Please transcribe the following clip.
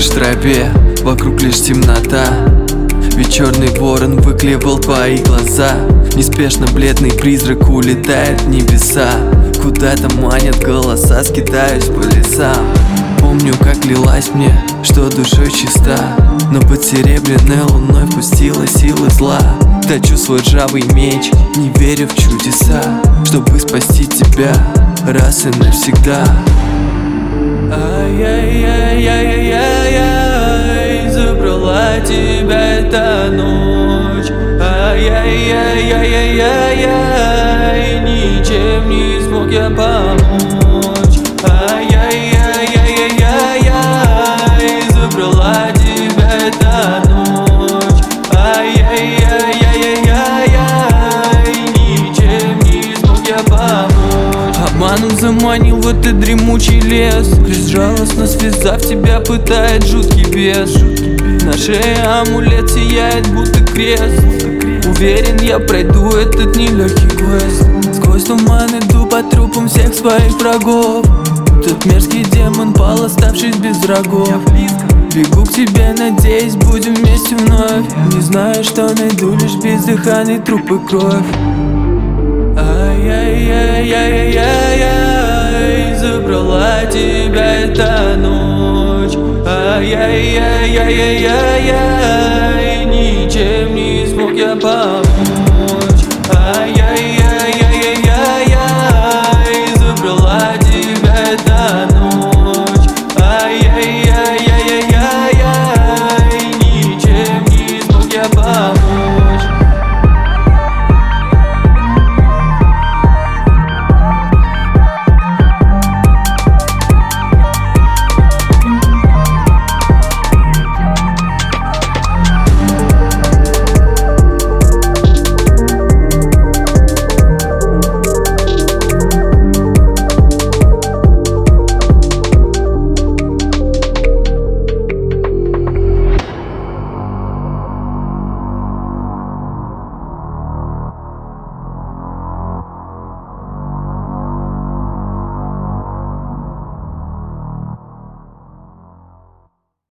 Лежишь в траве, вокруг лишь темнота. Ведь черный ворон выклевал твои глаза. Неспешно бледный призрак улетает в небеса. Куда-то манят голоса, скитаюсь по лесам. Помню, как лилась мне, что душой чиста, но под серебряной луной впустила силы зла. Точу свой ржавый меч, не верю в чудеса, чтобы спасти тебя раз и навсегда. Ай-яй-яй-яй-яй-яй, забрала тебя эта ночь. Ай-яй-яй-яй-яй-яй, ничем не смог я помочь. Ай-яй-яй-яй-яй-яй, забрала тебя эта ночь. Ай-яй-яй-яй-яй-яй, ничем не смог я помочь. Обманом заманил в этот дремучий лес, безжалостно связав тебя, пытает жуткий бес. На шее амулет сияет, будто крест. Уверен, я пройду этот нелегкий квест. Сквозь туман иду по трупам всех своих врагов. Тот мерзкий демон пал, оставшись без врагов. Бегу к тебе, надеюсь, будем вместе вновь. Не знаю, что найду, лишь бездыханный труп и кровь. Ай-яй-яй-яй-яй-яй, забрала тебя эта ночь. Ай-яй-яй-яй-яй-яй, ничем не смог я помочь.